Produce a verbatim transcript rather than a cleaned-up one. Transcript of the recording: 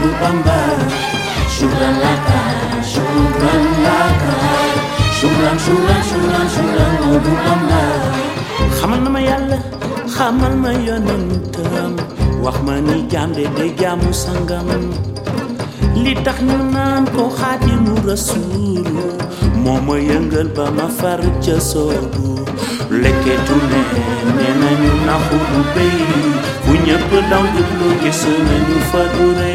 Ahmadu Bamba. Shukran laka, shukran laka, shukran shukran shukran shukran Ahmadu Bamba. Xamal na ma Yàlla xamal ma yonentam wax ma ni jaam de day jaamu sangam li tax ñu naan ko Xaadimu Rasuul moo ma yëngal ba ma far ca soobu lekketu ne nee nañu naxu du béy bu ñëpp daw jublu gis nañu fa du rey